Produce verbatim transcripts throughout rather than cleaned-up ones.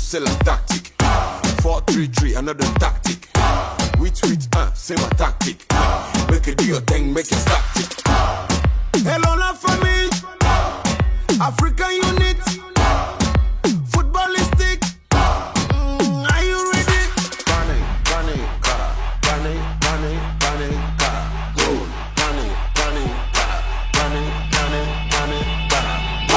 c'est la tactique. four three three, another tactic. Wheat, wheat, uh, c'est ma tactique. Make it do your thing, make it static. Hello la famille, African unit, footballistic. Mm, are you ready? Bunny, bunny, car, bunny, bunny, bunny, car. Gold, bunny, bunny, car, bunny, bunny, bunny, car.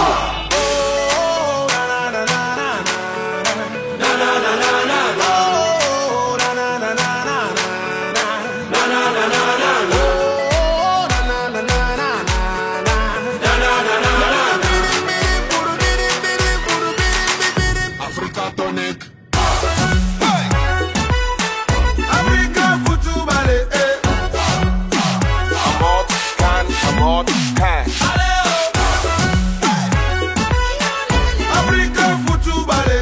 Oh, na na na na na na na na na na na. Oh, na na na na na na na na na na na. Oh, na na na na na na. Africa tonic. Africa football ballet. I'm out, can, I'm out, can. Africa football ballet.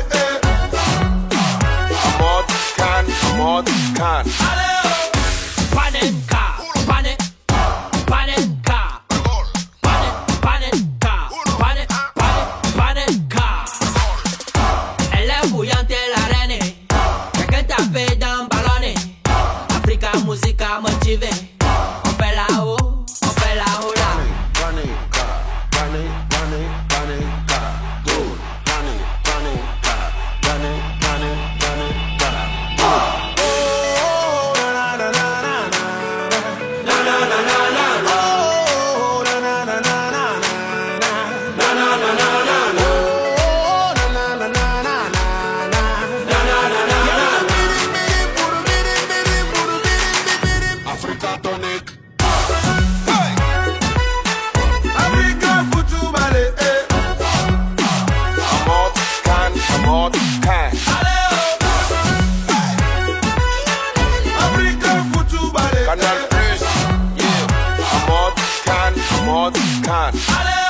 I'm out, can, I'm out, can. Panenka, panen, panenka, panen, panenka, panen, panen, panenka. Elle est bouillante la reine, quelqu'un tape dans le ballon. Africa musica motivée, on fait là-haut, on fait là-haut là. Bunny, car, bunny, bunny, bunny, car. Gold, bunny, bunny, car, bunny, bunny, bunny, car. Oh, na na na na na na na na na na na. Oh, na na na na na na na na na na na na. Oh, na na na na na na na na na na na. Africa tonic. Africa football ballet. I'm out, can, I'm out, can. Africa football ballet. Canal Plus, yeah. I'm out, can, I'm out, can.